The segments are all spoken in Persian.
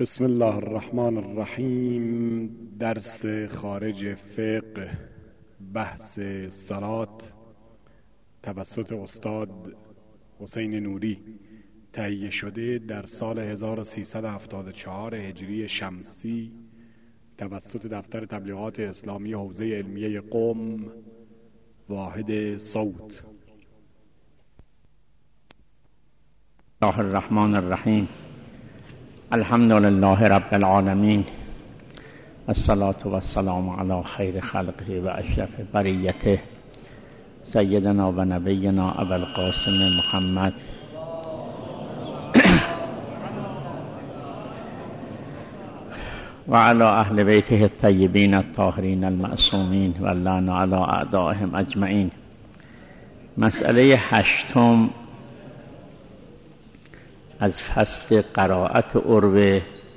بسم الله الرحمن الرحیم. درس خارج فقه، بحث صلات توسط استاد حسین نوری تهیه شده در سال 1374 هجری شمسی توسط دفتر تبلیغات اسلامی حوزه علمیه قم، واحد صوت. الله الرحمن الرحیم. الحمد لله رب العالمین، الصلاة والسلام علی خیر خلقه و اشرف بریته سیدنا و نبینا ابو القاسم محمد و علی اهل بیته الطیبین الطاهرین المعصومین و لعن علی اعدائهم اجمعین. مسئله هشتم از فصل قرائت عروه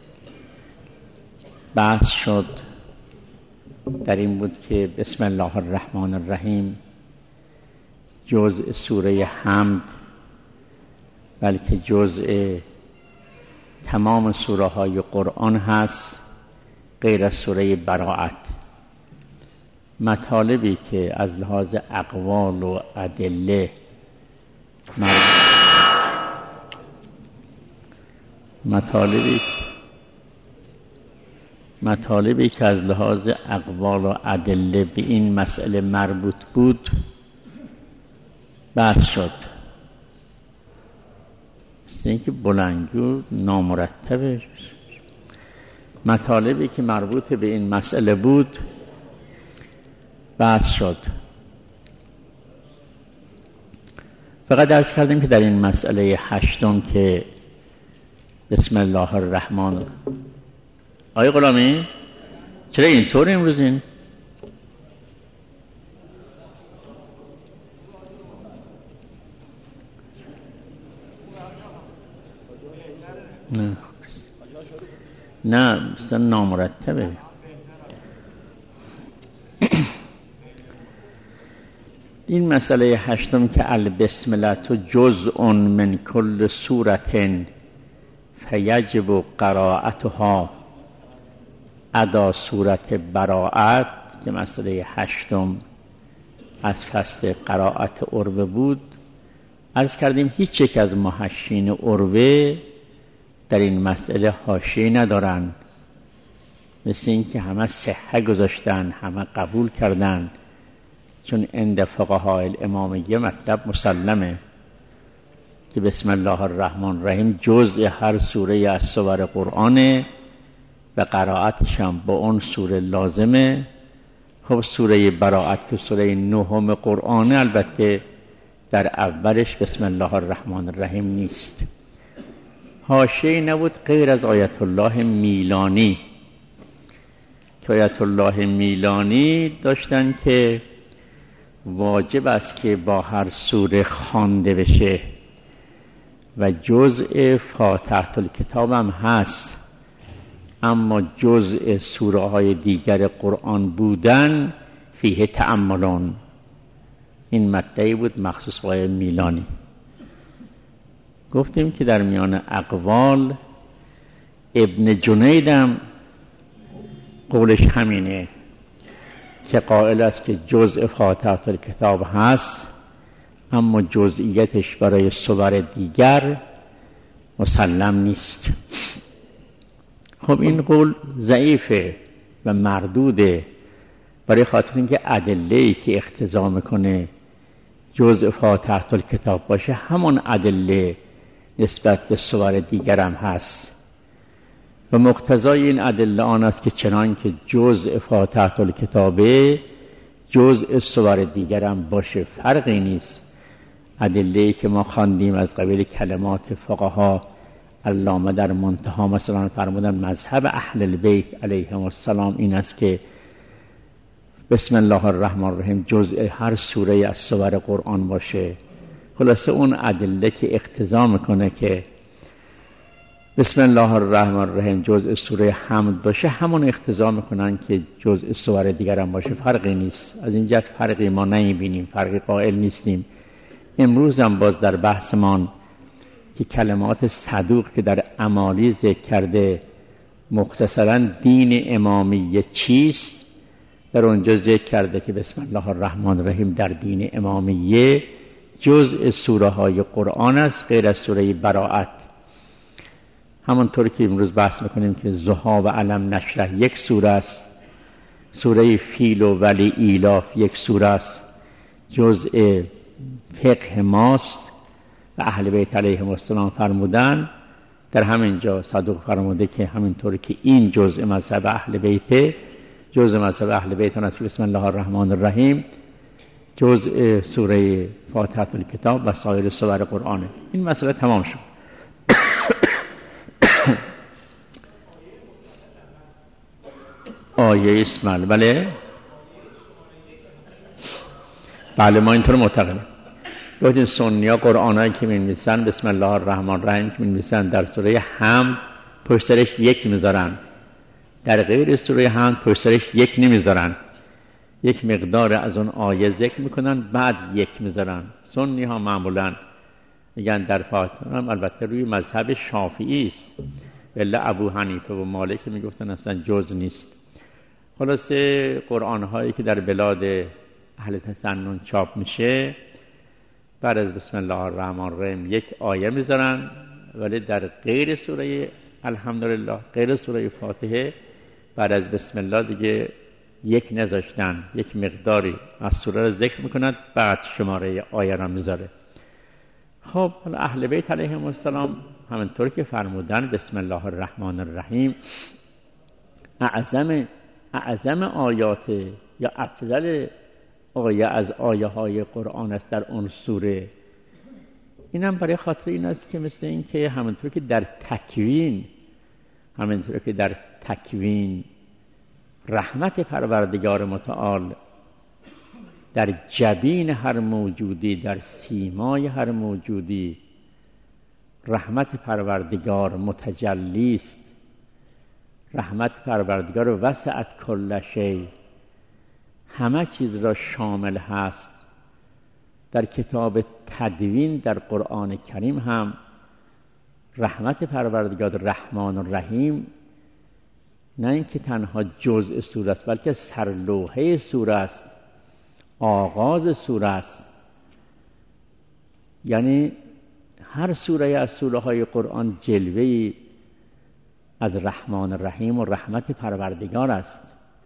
بحث شد. در این بود که بسم الله الرحمن الرحیم جزء سوره حمد، بلکه جزء تمام سوره های قرآن هست غیر از سوره براءت. مطالبی که از لحاظ اقوال و ادله مطالبی که از لحاظ اقوال و ادله به این مسئله مربوط بود بحث شد. مثل اینکه بلندگو نامرتبه. مطالبی که مربوط به این مسئله بود بحث شد. فقط عرض کردیم که در این مسئله هشتم که بسم الله الرحمن، آقای غلامی چرا اینطور امروز این؟ نه مثلا نامرتبه. این مسئله هشتم که البسمله جزء من کل سورة فیجب قرائتها ادا سورت براءت، که مسئله هشتم از فصل قرائت عروه بود. عرض کردیم هیچ یک از محشین عروه در این مسئله حاشیه ندارن، مثل این که همه صحه گذاشتن، همه قبول کردن، چون عند فقهاء الامامیه مطلب مسلمه که بسم الله الرحمن الرحیم جزء هر سوره از سور قرآنه و قرائتش هم با اون سوره لازمه. خب سوره براءت که سوره نهم قرآنه البته در اولش بسم الله الرحمن الرحیم نیست. حاشیه نبود غیر از آیت الله میلانی، که آیت الله میلانی داشتن که واجب است که با هر سوره خوانده بشه و جزء فاتحه الکتاب هم هست، اما جزء سوره های دیگر قرآن بودن فیه تأملون. این مطلبی بود مخصوص با میلانی. گفتیم که در میان اقوال ابن جنیدم قولش همینه که قائل است که جزء فاتحه الکتاب هست، اما جزئیتش برای سور دیگر مسلم نیست. خب این قول ضعیفه و مردوده، برای خاطر اینکه ادله‌ای که اقتضا میکنه جزء فاتحه الکتاب باشه همون ادله نسبت به سور دیگر هم هست و مقتضای این ادله آن است که چنان که جزء فاتحه الکتابه جزء سور دیگر هم باشه، فرقی نیست. ادله‌ای که ما خواندیم از قبیل کلمات فقها، علامه در منتها مثلا فرمودن مذهب اهل البیت علیهم السلام این است که بسم الله الرحمن الرحیم جزء هر سوره از سور قرآن باشه. خلاصه اون ادله که اقتضا میکنه که بسم الله الرحمن الرحیم جزء سوره حمد باشه همون اقتضا میکنن که جزء سور دیگر هم باشه، فرقی نیست. از این جهت فرقی ما نمیبینیم، فرقی قائل نیستیم. امروز هم باز در بحثمان که کلمات صدوق که در امالی ذکر کرده مختصراً دین امامیه چیست در اونجا ذکر کرده که بسم الله الرحمن الرحیم در دین امامیه جزء سوره های قرآن است غیر از سوره براءت. همونطور که امروز بحث میکنیم که ضحی و علم نشرح یک سوره است، سوره فیل و ولی ایلاف یک سوره است، جزء فقه ماست و اهل بیت علیهم السلام فرمودن. در همین جا صدوق فرموده که همینطور که این جزء مذهب اهل بیت، جزء مذهب اهل بیت است بسم الله الرحمن الرحیم جزء سوره فاتحه الکتاب و سایر سور قرآنه. این مسئله تمام شد. آیه اسم بله ما اینطور معتقدیم. گفتیم سنی‌ها قرآنایی که می‌نویسن بسم الله الرحمن الرحیم که می‌نویسن در سوره حمد پشت سرش یک میذارن، در غیر سوره حمد پشت سرش یک نمیذارن، یک مقدار از اون آیه ذکر میکنن بعد یک میذارن. سنی‌ها معمولاً میگن در فاتحه، البته روی مذهب شافعی است، الا ابو حنیفه و مالک میگفتن اصلا جز نیست. خلاصه قرآن هایی که در بلاد اهل تسنن چاپ میشه بعد از بسم الله الرحمن الرحیم یک آیه میذارن، ولی در غیر سوره الحمدلله، غیر سوره فاتحه بعد از بسم الله دیگه یک نذاشتن، یک مقداری از سوره رو ذکر میکنند بعد شماره آیه را میذاره. خب اهل بیت علیهم السلام همونطور که فرمودن بسم الله الرحمن الرحیم اعظم آیات یا افضل آیه از آیه های قرآن است در اون سوره. اینم برای خاطر این است که مثل این که همونطور که در تکوین رحمت پروردگار متعال در جبین هر موجودی، در سیمای هر موجودی رحمت پروردگار متجلی است. رحمت پروردگار وسعت کل شیء، همه چیز را شامل هست. در کتاب تدوین در قرآن کریم هم رحمت پروردگار رحمان الرحیم نه اینکه تنها جزء سوره است بلکه سرلوحه سوره است، آغاز سوره است. یعنی هر سوره از سوره های قرآن جلوه‌ای از رحمان الرحیم و رحمت پروردگار است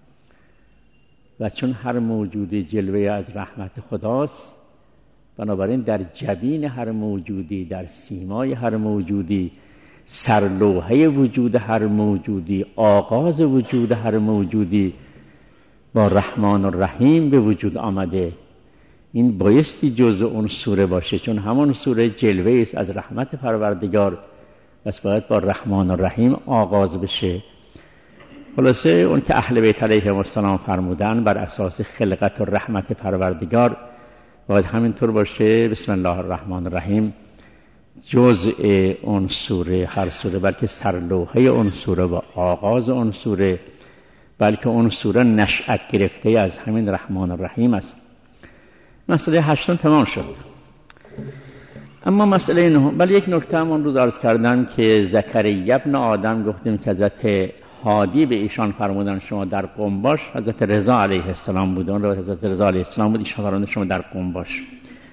و چون هر موجودی جلوه از رحمت خداست، بنابراین در جبین هر موجودی، در سیمای هر موجودی، سرلوحه وجود هر موجودی، آغاز وجود هر موجودی با رحمان الرحیم به وجود آمده. این بایستی جزء اون سوره باشه، چون همون سوره جلوه است از رحمت پروردگار، بس باید با رحمان الرحیم آغاز بشه. خلاصه اون که اهل بیت علیهم السلام فرمودن بر اساس خلقت و رحمت پروردگار باید همینطور باشه. بسم الله الرحمن الرحیم جزء اون سوره، هر سوره، بلکه سرلوحه اون سوره و آغاز اون سوره، بلکه اون سوره نشأت گرفته از همین رحمان الرحیم است. مسئله 8 تمام شد. اما مسئله 9، بله یک نکته هم اون روز عرض کردم که زکریا ابن آدم گفتیم که حضرت هادی به ایشان فرمودن شما در قم باش. حضرت رضا علیه السلام بود، اون رو حضرت رضا علیه السلام بود، ایشان فرمودن شما در قم باش.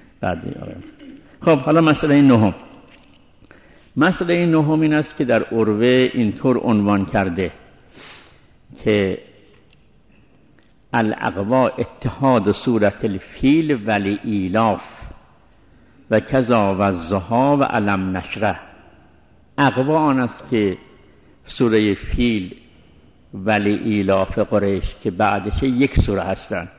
خب حالا مسئله 9. مسئله 9 این است که در عروه اینطور عنوان کرده که الاقوا اتحاد سورة الفیل ولی ایلاف و کذا و الضحی و علم نشرح. اقوا آن است که سوره فیل ولی ایلاف قریش که بعدش یک سوره هستند،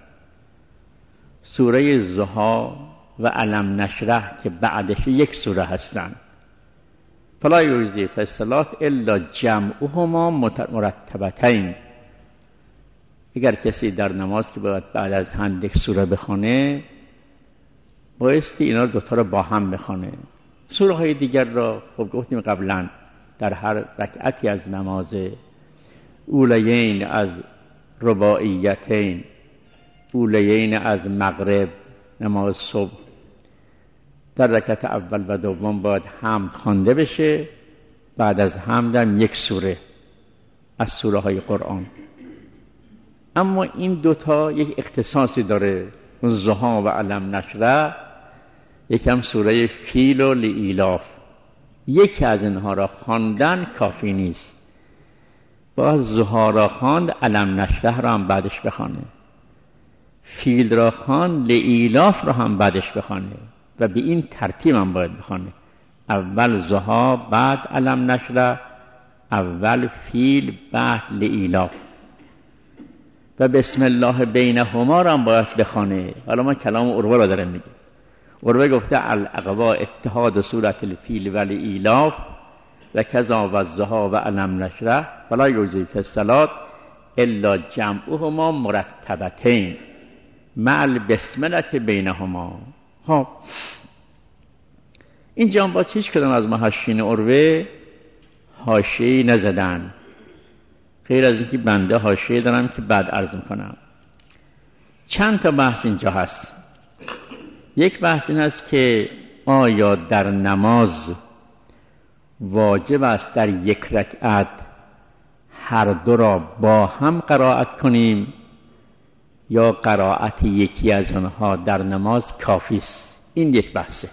سوره ضحی و علم نشرح که بعدش یک سوره هستند. فلا یجزی فی الصلاة الا جمعهما مرتبتین. اگر کسی در نماز که باید بعد از هم یک سوره بخونه، بایستی اینا دوتا رو با هم بخونه. سوره های دیگر را خب گفتیم قبلا در هر رکعتی از نماز، اولیین از رباعیتین، اولیین از مغرب، نماز صبح، در رکعت اول و دوم باید حمد خوانده بشه، بعد از حمد هم یک سوره. از سوره های قرآن. اما این دوتا یک اختصاصی داره، ضحی و علم نشرح، یکم سوره فیل و لایلاف. یکی از اینها را خواندن کافی نیست، باید ضحی را خواند، علم نشرح را هم بعدش بخوانه، فیل را خواند، لایلاف را هم بعدش بخوانه و به این ترتیب هم باید بخوانه. اول ضحی، بعد علم نشرح، اول فیل، بعد لایلاف. و بسم الله بینهما را هم باید بخوانه. حالا ما کلام عروه را دارم میگه. عروه گفته العقبا اتحاد سورة الفیل و لایلاف و کذا و الضحی و علم نشرح فلا یجزی فی الصلاة الا جمعهما مرتبتین مع البسملة بینهما. خب اینجا هم باز هیچ کدام از محشین عروه حاشیه‌ای نزدن، غیر از اینکه بنده حاشیه دارم که بعد عرض میکنم. چند تا بحث اینجا هست. یک بحث این است که آیا در نماز واجب است در یک رکعت هر دو را با هم قرائت کنیم یا قرائت یکی از آنها در نماز کافی است؟ این یک بحثه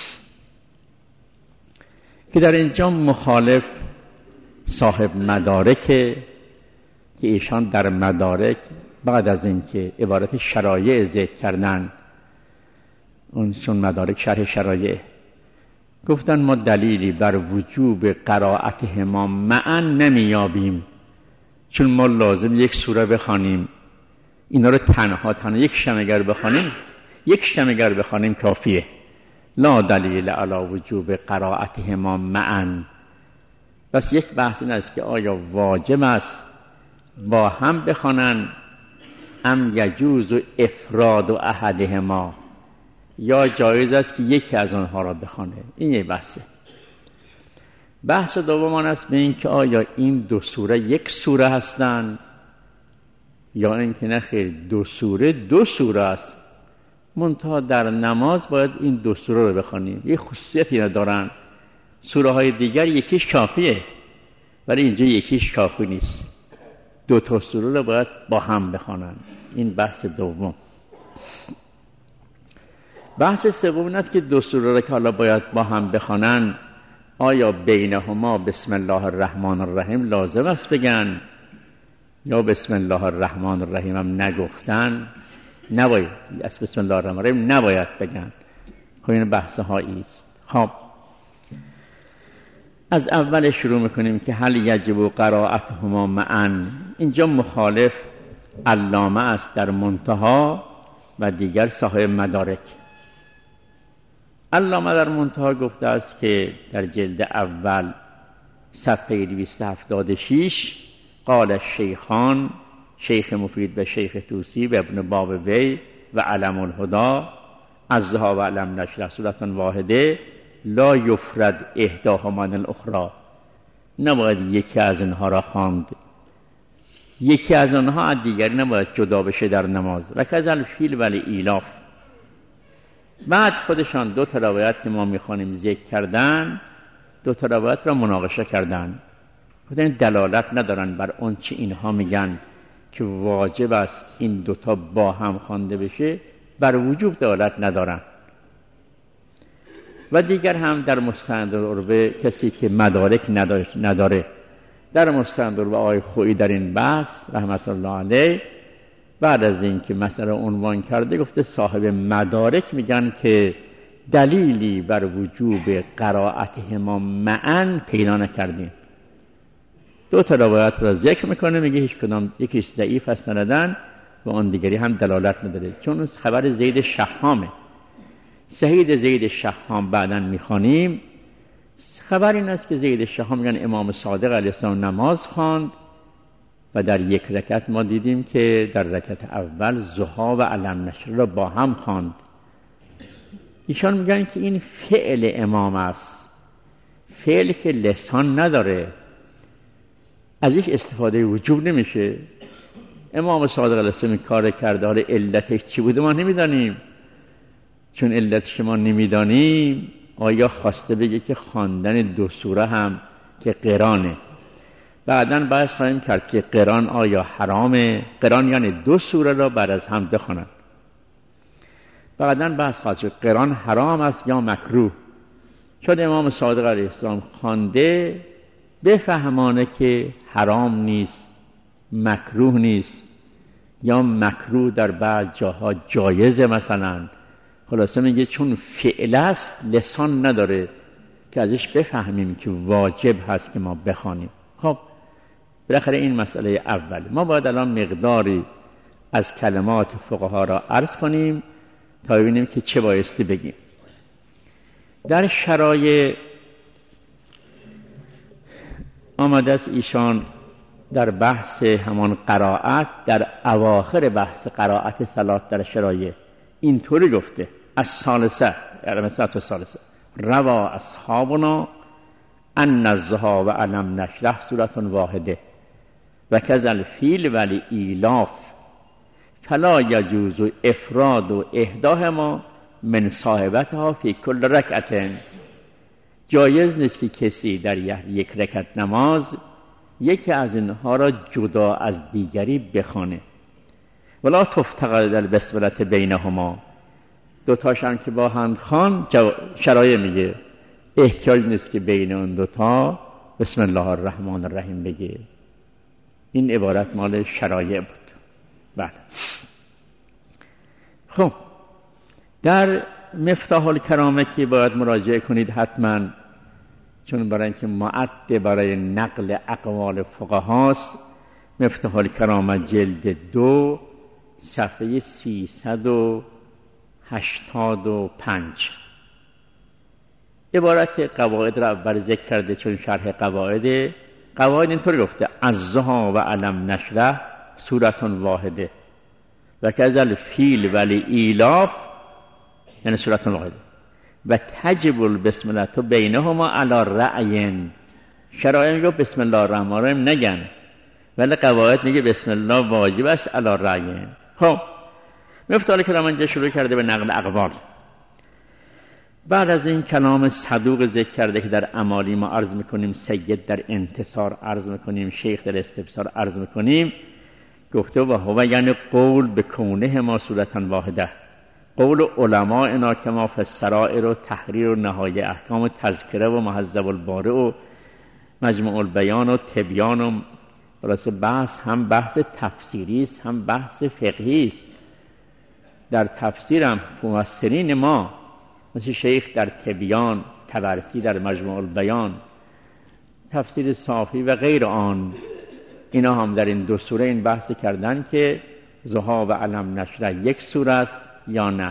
که در اینجا مخالف صاحب مدارک، که ایشان در مدارک بعد از اینکه عبارت شرایع ذکر کردن، اونشون مدارک شرح شرایع، گفتن ما دلیلی بر وجوب قرائتهما معا نمیابیم، چون ما لازم یک سوره بخوانیم، اینا رو تنها یک شمگر بخوانیم کافیه. لا دلیل علی وجوب قرائتهما معا. بس یک بحث این است که آیا واجب است با هم بخوانن ام یجوز افراد و احدهما، یا جایز است که یکی از آنها را بخوانه. این یک بحثه. بحث دوم آن است به این که آیا این دو سوره یک سوره هستند یا اینکه نه خیر، دو سوره است، منتها در نماز باید این دو سوره رو بخوانیم. یه خصوصیتی ندارن. سوره های دیگر یکیش کافیه، ولی اینجا یکیش کافی نیست، دو تا سوره رو باید با هم بخوانن. این بحث دوم. بحث سوم این است که دو سوره را که حالا باید با هم بخوانن، آیا بینهما بسم الله الرحمن الرحیم لازم است بگن یا بسم الله الرحمن الرحیم هم نگفتن نباید، از بسم الله الرحمن الرحیم نباید بگن. خب این بحث هایی است. خب از اول شروع میکنیم که هل یجب قرائتهما معا. اینجا مخالف علامه است در منتها و دیگر صاحب مدارک. علامه در منتها گفته است که در جلد اول صفحه 276 قال الشیخان، شیخ مفید و شیخ توسی و ابن باب وی و علم الهدا، الضحی و علم نشرح صورت واحده لا یفرد احداهما عن الاخری. نباید یکی از اینها را خواند، یکی از آنها از دیگری نباید جدا بشه در نماز. و کذا الفیل و لایلاف. بعد خودشان دو تا روایت که ما میخوانیم ذکر کردن، دو تا روایت را مناقشه کردن، گفتن دلالت ندارن بر اون چی اینها میگن که واجب است این دوتا با هم خوانده بشه، بر وجوب دلالت ندارن. و دیگر هم در مستند العروه کسی که مدارک نداره، در مستند العروه آقای خویی در این بحث رحمت الله علیه بعد از این که مسئله عنوان کرده گفته صاحب مدارک میگن که دلیلی بر وجوب قرائتهما معا پیدا نکردیم. دو تا روایت را ذکر میکنه، میگه هیچ کدام، یکیش ضعیف است سندن و اون دیگری هم دلالت نداره، چون خبر زید شحامه. صحیح زید شحام بعداً میخوانیم. خبر این است که زید شحام میگن امام صادق علیه السلام نماز خواند و در یک رکعت ما دیدیم که در رکعت اول ضحی و علم نشرح را با هم خواند. ایشان میگن که این فعل امام است، فعل که لسان نداره، از یک استفاده وجوب نمیشه. امام صادق علیه السلام کار کرده، حالا علتش چی بوده ما نمیدانیم. چون علتش ما نمیدانیم، آیا خواسته بگه که خواندن دو سوره هم که قرانه، بعداً بحث خواهیم کرد که قران آیا حرامه. قران یعنی 2 سوره را بعد از هم بخوانند. بعداً بحث خواهد شد قران حرام است یا مکروه. چون امام صادق علیه السلام خوانده بفهمانه که حرام نیست، مکروه نیست، یا مکروه در بعض جاها جایزه مثلا. خلاصه میگه چون فعل است لسان نداره که ازش بفهمیم که واجب هست که ما بخوانیم. خب بالاخره این مسئله اول. ما باید الان مقداری از کلمات فقها را عرض کنیم تا ببینیم که چه بایستی بگیم. در شرایع آمده است ایشان در بحث همان قرائت، در اواخر بحث قرائت صلات در شرایع اینطوری گفته: از ثالثه، یعنی مثلا ثالثه، روا اصحابنا ان الضحی و علم نشرح صورت واحده و کذا الفیل ولی ایلاف فلا یجوز افراد و احداهما من صاحبتها فی کل رکعت. جایز نیست که کسی در یک رکعت نماز یکی از اینها را جدا از دیگری بخوانه. ولا تفتقد البسمله بینهما، 2 تاشان که با هم خوان. شرایع میگه احتیاج نیست که بین اون 2 تا بسم الله الرحمن الرحیم بگه. این عبارت مال شرایع بود. بله. خب در مفتاح الکرامه که باید مراجعه کنید حتما، چون برای اینکه معد برای نقل اقوال فقهاست. مفتاح الکرامه جلد 2 صفحه 385 عبارت قواعد را اول ذکر کرده، چون شرح قواعد اینطور گفته: الضحی و علم نشرح صورت واحده و کذا الفیل ولی ایلاف، یعنی صورت واحده، و تجب البسمله بینهما علی رأی. شرایع میگه بسم الله الرحمن الرحیم نگن، ولی قواعد میگه بسم الله واجب است علی رأی. خب مفتاح الکرامه اینجا شروع کرده به نقل اقوال. بعد از این کلام صدوق ذکر کرده که در امالی ما عرض میکنیم، سید در انتصار عرض میکنیم، شیخ در استبصار عرض میکنیم. گفته و هو یعنی قول به کونه ما صورتا واحده، قول علماء اینا که ما فی السرائر و تحریر و نهایه احکام و تذکره و محذب البارئ و مجموع البیان و تبیان و خلاصه بحث هم بحث تفسیری است هم بحث فقهی است. در تفسیر هم مفسرین ما مثل شیخ در تبیان، طبرسی در مجموع البیان، تفسیر صافی و غیر آن، اینا هم در این 2 سوره این بحث کردن که ضحی و علم نشرح یک سوره است یا نه.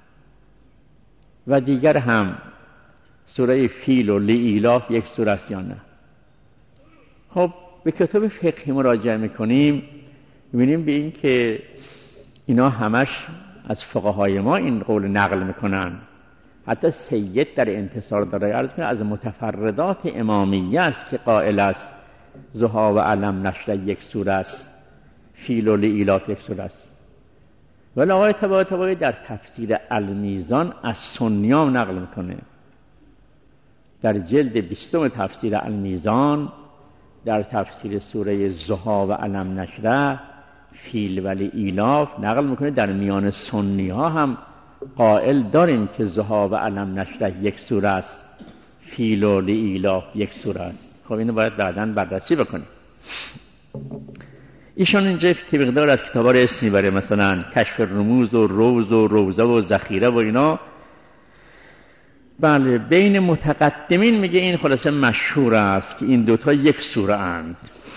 و دیگر هم سوره فیل و لیلاف یک سوره است یا نه. خب به کتاب فقهی مراجعه میکنیم، میبینیم به این که اینا همش از فقهای ما این قول نقل میکنن. حتی سید در انتصار داره عرض کنه از متفردات امامیه است که قائل است ضحی و علم نشرح یک سوره است، فیل و لیلاف یک سوره است. ولی آقای طباطبایی در تفسیر المیزان از سنیان نقل میکنه. در جلد 20 تفسیر المیزان در تفسیر سوره ضحی و علم نشرح فیل و لیلاف نقل میکنه. در میان سنی ها هم قائل داریم که ضحی و علم نشرح یک سوره است، فیل و لیلاف یک سوره است. خب اینو باید بعداً بررسی بکنیم. ایشان اینجا مقدار از کتابا رو اسم میبره، مثلا کشف الرموز و روز و روزه و ذخیره و اینا. بله بین متقدمین میگه این خلاصه مشهور است که این 2 تا یک سوره اند.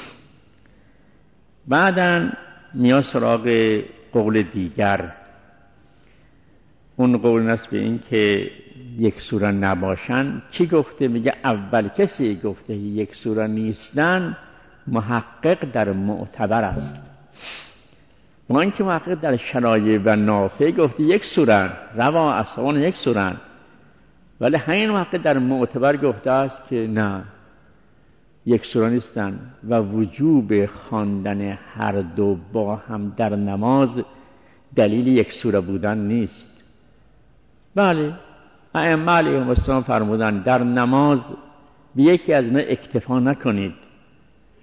بعداً میاد سراغ قول دیگر. اون قول است به این که یک سوره نباشن. کی گفته؟ میگه اول کسی گفته یک سوره نیستن محقق در معتبر است. ما اینکه محقق در شرایع و نافع گفته یک سوره، روا اصحابان یک سوره، ولی همین محقق در معتبر گفته است که نه یک سوره نیستن و وجوب خواندن هر 2 با هم در نماز دلیل یک سوره بودن نیست. بله ائمه علیهم السلام فرمودن در نماز به یکی از اینا اکتفا نکنید،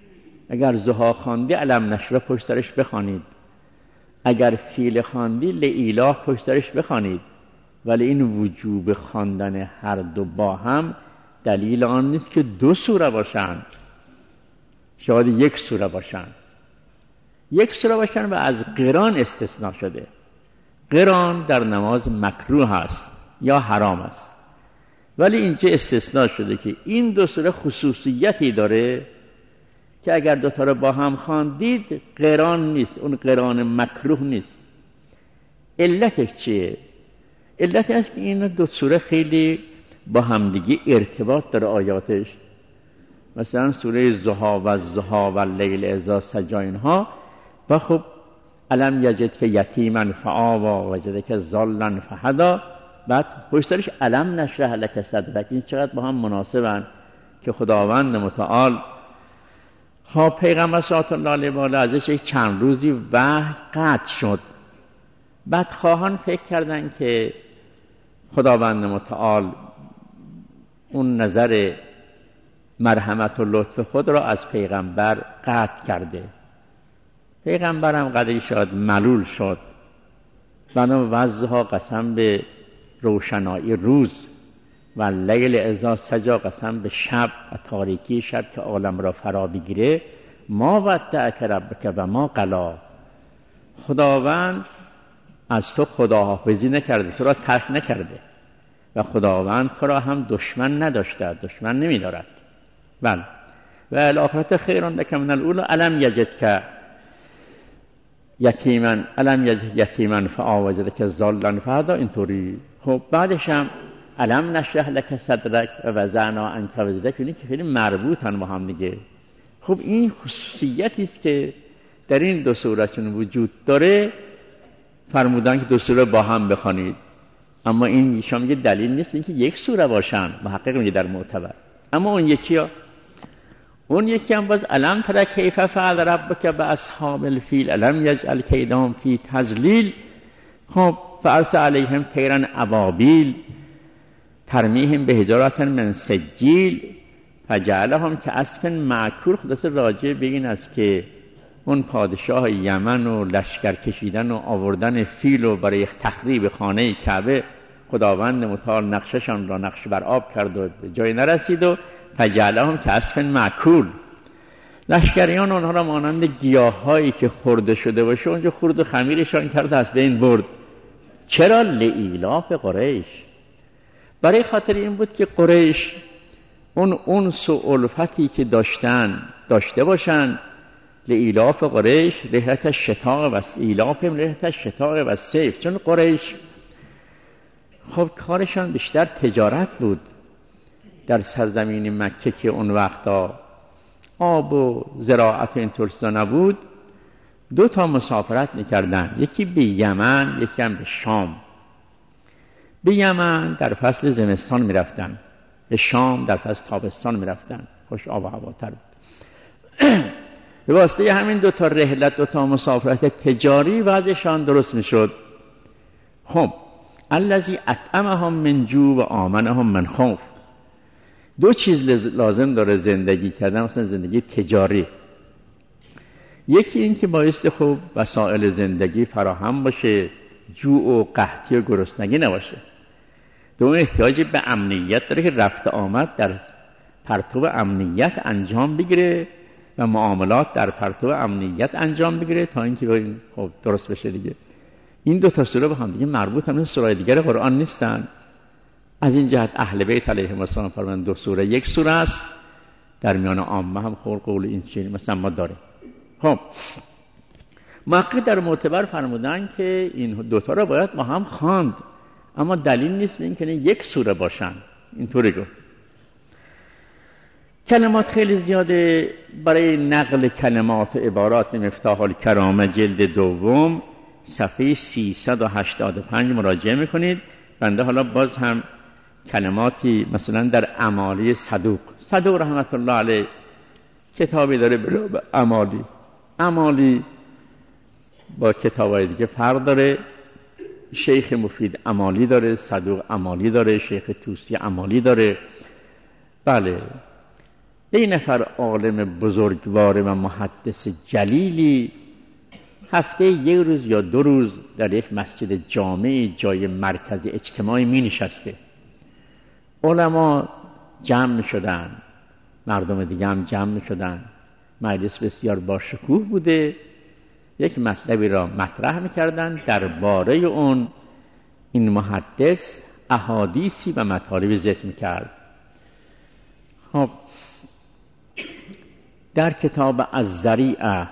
اگر ضحی خواندی الم نشرح پشت سرش بخوانید، اگر فیل خواندی لإیلاف پشت سرش بخوانید. ولی این وجوب خواندن هر دو با هم دلیل آن نیست که 2 سوره باشند، شاید 1 سوره باشند. 1 سوره باشند و از قران استثناء شده. قران در نماز مکروه است یا حرام است، ولی اینجا استثناء شده که این 2 سوره خصوصیتی داره که اگر 2 تا رو با هم خواندید قران نیست، اون قران مکروه نیست. علتش چیه؟ علت است که این 2 سوره خیلی با همدیگه ارتباط داره آیاتش. مثلا سوره ضحی و الضحی و اللیل اذا سجی اینها و خب الم یجدک یتیما فآوی و وجدک ضالا فهدی، بعد پشت سرش الم نشرح لک صدرک. این چقدر با هم مناسبن که خداوند متعال خب پیغمبر صلی الله علیه و آله ازش یک چند روزی وحی قطع شد. بعد خواهان فکر کردن که خداوند متعال اون نظر مرحمت و لطف خود را از پیغمبر قطع کرده. پیغمبرم قدری شاید ملول شد، بنا وضعها قسم به روشنایی روز و لیل اذا سجی قسم به شب و تاریکی شب که عالم را فرا بگیره. ما ودعک ربک و ما قلی، خداوند از تو خداحافظی نکرده، تو را ترک نکرده و خداوند تو را هم دشمن نداشته، دشمن نمی‌دارد. بله و الاخرت خیر لک من الاولی الم یجدک یتیما الم یجدک یتیما فآوی وجدک ضالا فهدی. اینطوری خب بعدش هم الم نشرح لک صدرک و وضعنا عنک وزرک، اینی که خیلی مربوطن با هم دیگه. خب این خصوصیتی است که در این 2 سوره چون وجود داره، فرمودن که 2 سوره با هم بخوانید. اما این شما میگه دلیل نیست اینکه 1 سوره باشن، محقق میگه در معتبر. اما اون یکی هم باز الم تر کیف فعل ربک باصحاب الفیل الم یجعل کیدهم فی تضلیل. خب فارسل علیهم طیرا ابابیل ترمیهم بحجارة من سجیل فجعلهم کعصف مأکول. خلاصه راجع به این است که اون پادشاه یمن و لشکر کشیدن و آوردن فیل و برای تخریب خانه کعبه خداوند متعال نقششان را نقش بر آب کرد و به جای نرسید و فجعلهم کعصف مأکول. لشکریان آنها را مانند گیاهایی که خورده شده باشه اونجا خورد و خمیرشان کرد از بین برد. چرا؟ لإیلاف قریش، برای خاطر این بود که قریش اون انس و الفتی که داشته باشن. لإیلاف قریش رحلت الشتاء و ایلافهم رحلت الشتاء و الصیف. چون قریش خب کارشان بیشتر تجارت بود در سرزمین مکه که اون وقتا آب و زراعت و اینطور چیزا نبود. 2 تا مسافرت میکردن، یکی به یمن یکی هم به شام. به یمن در فصل زمستان میرفتن، به شام در فصل تابستان میرفتن، خوش آب و هواتر بود. به واسطه همین 2 تا رحلت 2 تا مسافرت تجاری وضعشان درست میشد. خب الذی اطعمهم من جوع و آمنهم من خوف. 2 چیز لازم داره زندگی کردن، مثلا زندگی تجاری. یکی این که بایستی خوب وسایل زندگی فراهم باشه، جوع و قحطی و گرسنگی نباشه. دوم احتیاج به امنیت داره که رفت آمد در پرتو امنیت انجام بگیره و معاملات در پرتو امنیت انجام بگیره تا اینکه خب درست بشه دیگه. این 2 تا سوره با هم دیگه مربوط هم سوره دیگر قرآن نیستن. از این جهت اهل بیت علیهم السلام فرمودن 2 سوره 1 سوره است. در میان عامه هم خلق قول این چیز مثلا ما داره. خب محقق در معتبر فرمودن که این 2 تا را باید با هم خواند، اما دلیل نیست این که 1 سوره باشن. اینطوری گفت. کلمات خیلی زیاده. برای نقل کلمات و عبارات مفتاح الکرامه جلد 2 صفحه 385 مراجعه میکنید. بنده حالا باز هم کلماتی مثلا در اعمالی صدوق رحمت الله علیه کتابی داره به اعمالی با کتابای دیگه فرق داره. شیخ مفید اعمالی داره، صدوق اعمالی داره، شیخ توسی اعمالی داره. بله یک نفر عالم بزرگوار و محدث جلیلی هفته یک روز یا 2 روز در یک مسجد جامع جای مرکزی اجتماعی می نشسته. علما جمع می شدن، مردم دیگه هم جمع می شدن. مجلس بسیار با شکوه بوده. یک مطلبی را مطرح می کردن درباره اون. این محدث احادیثی و مطالبی ذکر می کرد. خب در کتاب الذریعه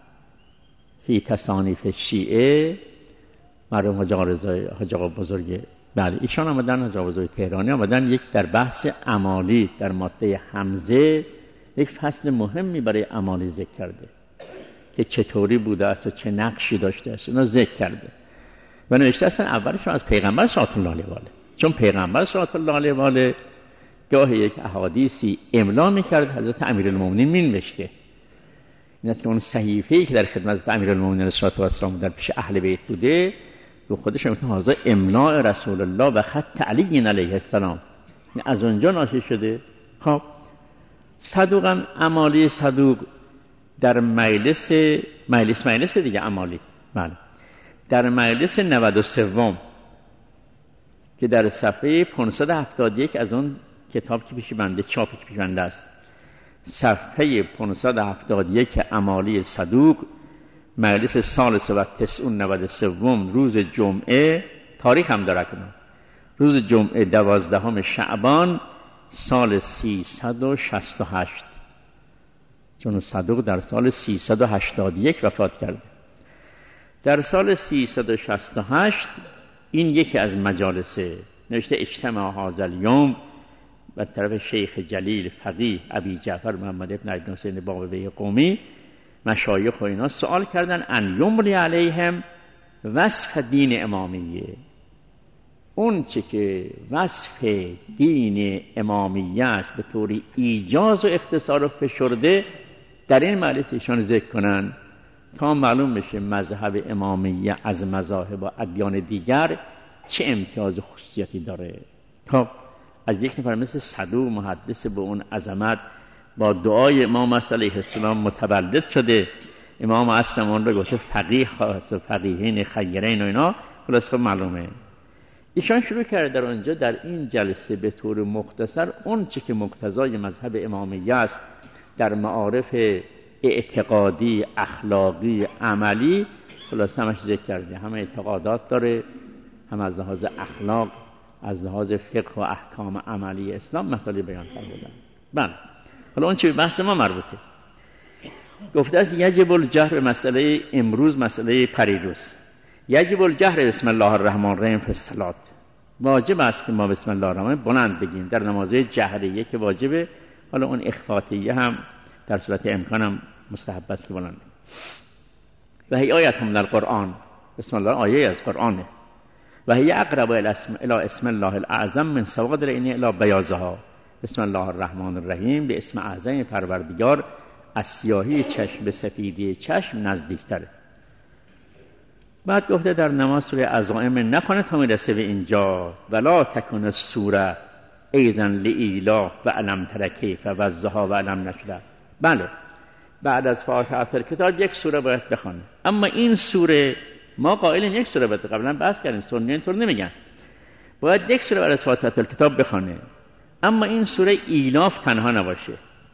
فی تصانیف شیعه مرحوم حاج آقا بزرگ، بله ایشان آمدن، حاج آقا بزرگ تهرانی آمدن، یک در بحث امالی در ماده حمزه یک فصل مهمی برای امالی ذکر کرده که چطوری بوده است و چه نقشی داشته است، اونا ذکر کرده و نوشته اصلا اولشون از پیغمبر صلوات الله علیه و آله، چون پیغمبر صلوات الله علیه و آله گاهی یک احادیثی املا میکرد، حضرت امیرالمومنین مینوشته. این است که اون صحیفه‌ای که در خدمت حضرت امیرالمومنین صلوات الله علیه و در پیش اهل بیت بوده رو خودش میگه هذا املاء رسول الله و خط علی علیه السلام، از اونجا ناشی شده. خب صدوقاً امالی صدوق در مجلس دیگه امالی، بله در مجلس 93 که در صفحه 571 از اون کتاب که پیش بنده، چاپی که پیش بنده است، صفحه 571 امالی صدوق، مجلس ثالث و 93 روز جمعه، تاریخ هم داره کنم، روز جمعه 12 شعبان سال 368، چون صدوق در سال 381 وفات کرده. در سال 368 این یکی از مجالس نوشته اجتماع هذا الیوم و طرف شیخ جلیل فقیه ابی جعفر محمد ابن ابن حسین بابوی قمی، مشایخ و اینا سوال کردن ان یملی علیهم وصف دین امامیه، اون چه که وصف دین امامیه است به طور ایجاز و اختصار و فشرده در این مجلس ایشان ذکر کنن تا معلوم بشه مذهب امامیه از مذاهب و ادیان دیگر چه امتیاز و خصوصیتی داره. خب از یک نفر مثل صدوق محدث به اون عظمت با دعای امام علیه السلام متولد شده، امام اصلا اون رو گفته فقیه خاص و فقیهین خیرین و اینا، خلاص خب معلومه. ایشان شروع کرده در اونجا در این جلسه به طور مختصر اون چه که مقتضای مذهب امامیه است در معارف اعتقادی، اخلاقی، عملی، خلاص همش ذکر کرده. همه اعتقادات داره، هم از لحاظ اخلاق، از لحاظ فقه و احکام عملی اسلام مطالب بیان فرمودن. بله حالا اون چه بحث ما مربوطه. گفته است یجب الجهر به مسئله امروز، مسئله پریروز. یجب الجهر بسم الله الرحمن الرحیم فی الصلاة، واجب است که ما بسم الله الرحمن بلند بگیم در نمازهای جهریه که واجبه. حالا اون اخفاتیه هم در صورت امکان هم مستحب است که بلند. و هی آیت من القرآن، بسم الله آیه از قرآنه. و هی اقرب الی اسم الله الاعظم من سوادر این الی بیاضها، بسم الله الرحمن الرحیم به اسم اعظم پروردگار از سیاهی چشم به سفیدی چشم نزدیکتره. بعد گفته در نماز سوره عزائم نخونه تا میرسه به اینجا، ولا تکن السوره ایذن لایلا و علم تر کیف و الضحی و علم نشره. بله بعد از فاتحه الکتاب یک سوره باید بخونه، اما این سوره ما قائلیم یک سوره باید، قبلا بحث کردیم سنی اینطور نمیگن، باید یک سوره بعد از فاتحه الکتاب بخونه، اما این سوره ایلاف تنها نباشه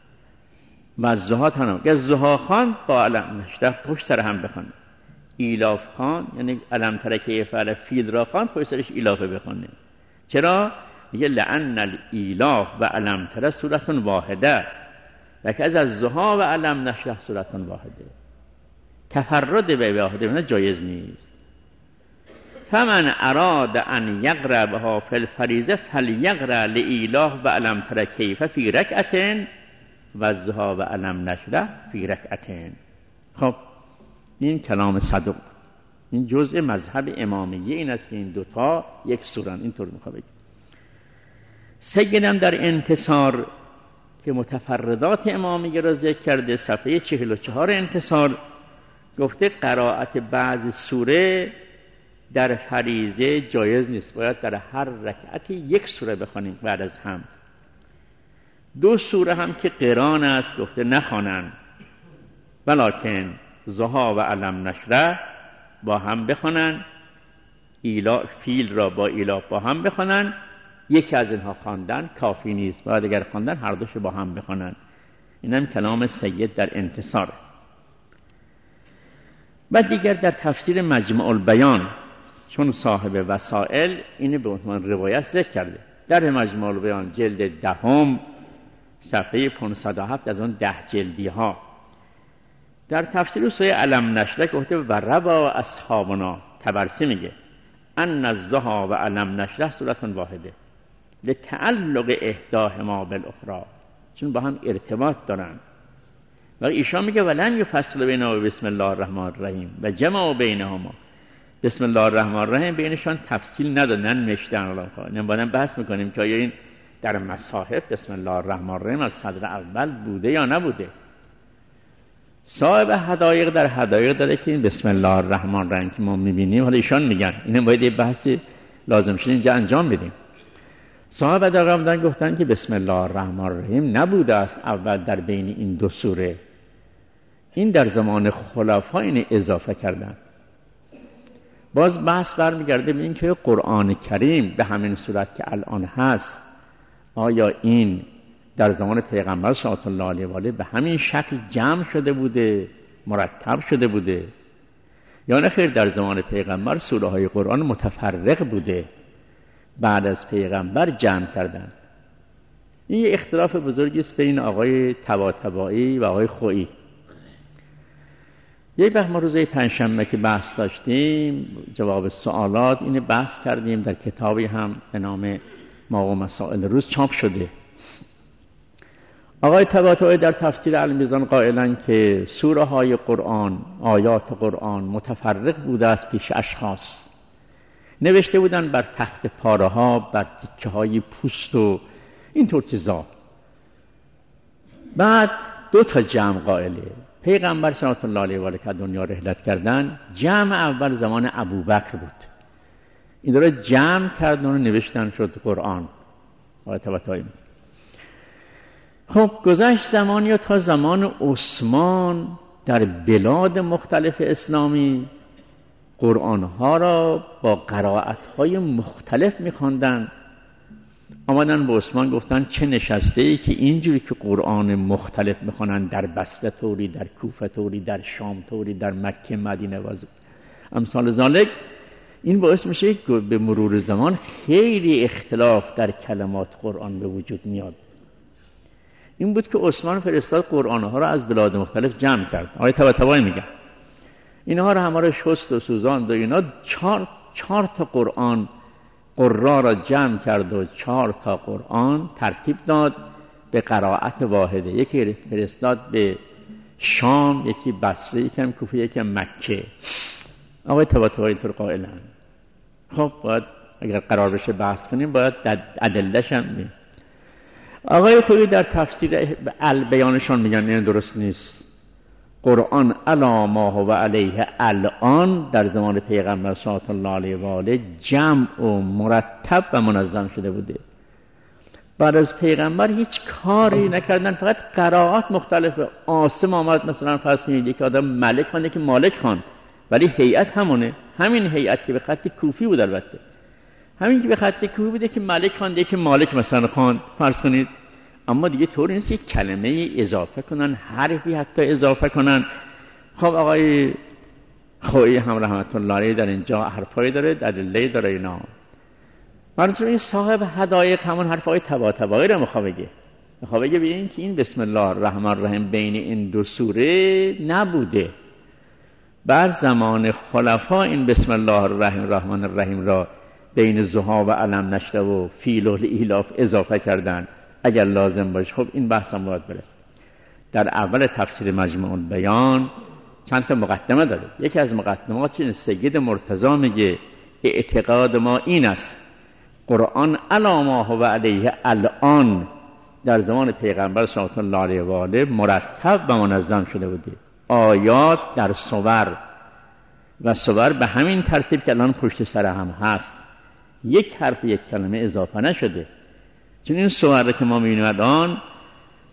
و الضحی تنها، که الضحی خان با علم نشره پشت سر هم بخونه، ایلاف خان یعنی علم تر کیف و فیل را خان پشت سرش ایلافه بخونه. چرا؟ میگه لأن الایلاف و علم تر سورة واحده و که از الضحی و علم نشره سورة واحده، تفرد به واحده جایز نیست. فمن اراد ان یقرأ بها فی الفریضه فلیقرأ لایلاف و علم تر کیف فی رکعتین و الضحی و علم نشره فی رکعتین. خب این کلام صدوق، این جزء مذهب امامیه این است که این دوتا یک سورن، اینطور میخواد بگه. سیدم در انتصار که متفردات امامیه را ذکر کرده، صفحه 44 انتصار گفته قرائت بعض سوره در فریضه جایز نیست، باید در هر رکعتی یک سوره بخونیم بعد از هم. 2 سوره هم که قران است گفته نخوانن، ولکن ضحی و الم نشرح با هم بخوانن، فیل را با ایلاف با هم بخوانن. یکی از اینها خواندن کافی نیست، باید اگر خواندن هر دوش با هم بخوانن. این هم کلام سید در انتصار. بعد دیگر در تفسیر مجمع البیان، چون صاحب وسائل اینو به عنوان روایت ذکر کرده، در مجمع البیان جلد 10 صفحه 507 از اون 10 جلدی ها در تفسیر سوره الم نشرح گفته و روا اصحابنا، طبرسی میگه ان الضحی و الم نشرح سورة واحده لتعلق احداهما بالاخرى، چون با هم ارتباط دارن. و ایشان میگه ولم یفصل بینهما بسم الله الرحمن الرحیم و جمع بینهما، بسم الله الرحمن الرحیم بینشان تفصیل ندادن، نوشتن. الله نمیدونم بحث میکنیم که آیا این در مصاحف بسم الله الرحمن الرحیم از صدر اول بوده یا نبوده. صاحب حدایق در حدایق داره که این بسم الله الرحمن الرحیم که ما میبینیم، حالا ایشان میگن اینم باید یه بحثی لازم شد اینجا انجام بدیم. صاحب حدایق گفتن که بسم الله الرحمن الرحیم نبوده است اول در بین این 2 سوره، این در زمان خلفا این اضافه کردن. باز بحث برمیگرده به این که قرآن کریم به همین صورت که الان هست، آیا این در زمان پیغمبر صلی الله علیه و آله به همین شکل جمع شده بوده، مرتب شده بوده، یا نه خیر در زمان پیغمبر سوره های قرآن متفرق بوده، بعد از پیغمبر جمع کردن. این یه اختلاف بزرگی است بین آقای طباطبایی و آقای خویی. یک وقت ما روزه پنجشنبه که بحث داشتیم جواب سوالات، اینو بحث کردیم، در کتابی هم به نام ما و مسائل روز چاپ شده. آقای طباطبایی در تفسیر المیزان قائلن که سوره های قرآن، آیات قرآن متفرق بوده است پیش اشخاص، نوشته بودن بر تخت پاره ها، بر تکه های پوست و اینطور چیزا. بعد 2 تا جمع قائله. پیغمبر صلی الله علیه و آله که دنیا رحلت کردن، جمع اول زمان ابوبکر بود، این داره جمع کردن و نوشتن شد قرآن. آقای طباطبایی خب گذشت زمانی و تا زمان عثمان در بلاد مختلف اسلامی قرآنها را با قرائت‌های مختلف می‌خواندن. آمدن به عثمان گفتن چه نشسته ای که اینجوری که قرآن مختلف می‌خوانن، در بصره طوری، در کوفه طوری، در شام طوری، در مکه، مدینه و امثال ذالک. این باعث میشه که به مرور زمان خیلی اختلاف در کلمات قرآن به وجود میاد. این بود که عثمان فرستاد قرآنها را از بلاد مختلف جمع کرد. آقای طباطبایی میگن اینها را همه را شست و سوزاند و اینا 4 تا قرآن قرآ را جمع کرد و 4 تا قرآن ترتیب داد به قرائت واحده. یکی فرستاد به شام، یکی بصره، یکی کوفه، یکی مکه. آقای طباطبایی اینطور قائلن. خب باید اگر قرار بشه بحث کنیم باید ادله‌ش هم بگیم. آقای خویی در تفسیر البیانشان میگن این درست نیست. قرآن علی ما هو علیه الان در زمان پیغمبر صلی الله علیه و آله جمع و مرتب و منظم شده بوده. بعد از پیغمبر هیچ کاری نکردن، فقط قرائات مختلفه. عاصم آمد مثلا فرض کنید یک آدم ملک خوانده که مالک خواند، ولی هیئت همونه، همین هیئت که به خط کوفی بود. البته همین که به خط کوفی بوده که ملک خوانده که مالک مثلا خواند فرض کنید، اما دیگه طوری نیست یک کلمه اضافه کنن، حرفی حتی اضافه کنن. خب آقای خویی هم رحمت الله علیه در اینجا حرفایی داره، ادله داره اینا. مرسوم صاحب حدایق همون حرفای طباطبایی رو میخواد بگه ببین که این بسم الله الرحمن الرحیم بین این 2 سوره نبوده. بر زمان خلفا این بسم الله الرحمن الرحیم را بین ضحی و الم نشرح و فیل و ایلاف اضافه کردن اگر لازم باشه. خب این بحث هم باید برسه. در اول تفسیر مجمع البیان چند تا مقدمه داره. یکی از مقدمات این سید مرتضی میگه اعتقاد ما این است قرآن علی ما هو علیه الان در زمان پیغمبر صلی الله علیه و آله مرتب و منظم شده بوده. آیات در صور و صور به همین ترتیب که الان پشت سر هم هست، یک حرف یک کلمه اضافه نشده. چون این صور که ما می‌بینیم الان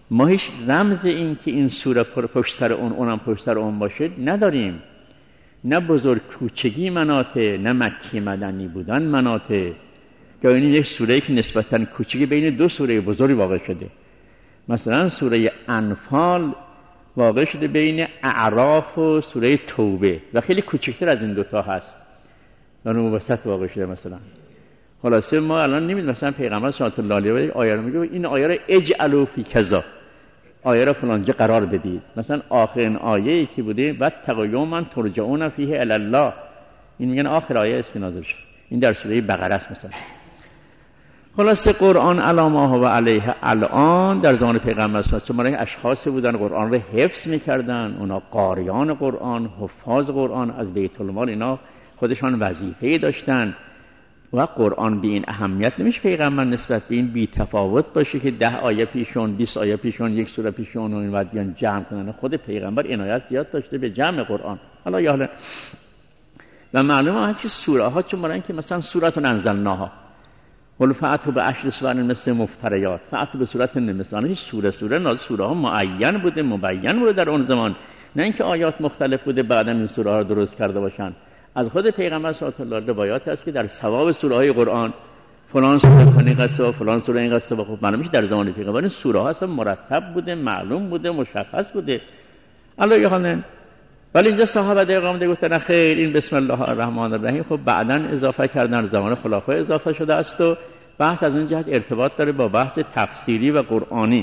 ما هیچ رمز این که این سوره پشت سر اونم پشت سر اون باشه نداریم. نه بزرگ کوچگی مناطه، نه مکی مدنی بودن مناطه. یا این یک سوره‌ای که نسبتاً کوچیکی بین دو سوره بزرگ واقع شده. مثلا سوره انفال واقع شده بین اعراف و سوره توبه و خیلی کوچکتر از این دوتا هست. در اون وسط واقع شده مثلا. خلاصه ما الان نمیدونیم مثلا پیغمبر صلی الله علیه و آله آیه رو میگه این آیه رو اجعلوا فی کذا، آیه رو فلانجا قرار بدید. مثلا آخرین آیه‌ای که بوده واتقوا یوما ترجعون فیه الی الله، این میگن آخر آیه است که نازل شد. این در سوره بقره است مثلا. خلاصه قرآن علامه و علیه الان در زمان پیغمبر صلی الله علیه و آله اشخاصی بودن قرآن رو حفظ می‌کردن، اونا قاریان قرآن، حفاظ قرآن از بیت المال، اینا خودشان وظیفه‌ای داشتن و قرآن به این اهمیت نمیشه پیغمبر نسبت به این بی تفاوت باشه که 10 آیه پیشون 20 آیه پیشون یک سوره پیشون و این بعد بیان جمع کنن. خود پیغمبر عنایت زیاد داشته به جمع قرآن. حالا یا و معلومه هست که سوره ها چون برای اینکه مثلا سورۃ انزلناها قل فأتوا بعشر سور مثل مفتریات فأتوا به صورت مثلا سوره نازل سوره ها معین بوده مبین بوده در اون زمان، نه اینکه آیات مختلف بوده بعداً این سوره ها رو درست کرده باشن. از خود پیغمبر صلی الله علیه و آله روایات هست که در ثواب سوره های قرآن فلان سوره کنی قصه و فلان سوره این قصه. خب معلومه در زمان پیغمبر این سوره ها اصلا مرتب بوده، معلوم بوده، مشخص بوده. الله یحالن. ولی اینجا صحابه دقیق آمده گفتن خیر این بسم الله الرحمن الرحیم خب بعداً اضافه کردن، زمان خلفای اضافه شده است و بحث از اون جهت ارتباط داره با بحث تفسیری و قرآنی.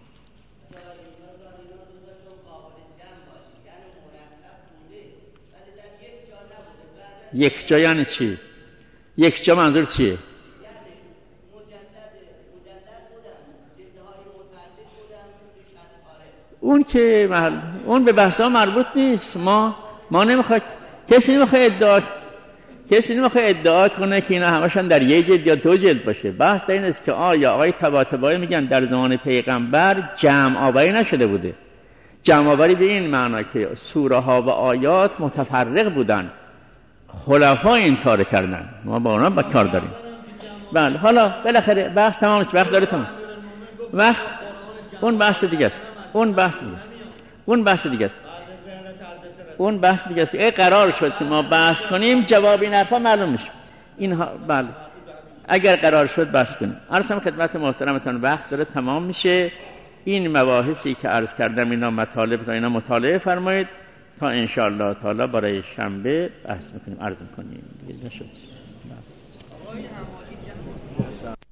یک جا یعنی چی؟ یک جا منظور چیه؟ اون که اون به بحثا مربوط نیست. ما نمیخواد کسی نمیخواد ادعا کنه که اینا همشون در یک جلد یا 2 جلد باشه. بحث در این است که آقای طباطبایی میگن در زمان پیغمبر جمع آوری نشده بوده. جمع آوری به این معنا که سوره ها و آیات متفرق بودن، خلفا این کار کردن، ما با اونا با کار داریم. بله حالا بالاخره بحث تمام شد، وقت داره تمام. وقت اون بحث دیگه است. اون بحث دیگه است. قرار شد که ما بحث کنیم جواب این حرفا معلوم میشه. اینها بله اگر قرار شد بحث کنیم. عرضم خدمت محترمتان وقت داره تمام میشه. این مباحثی که عرض کردم اینا مطالب اینا مطالعه فرمایید تا ان شاء الله تعالی برای شنبه بحث میکنیم عرض میکنیم.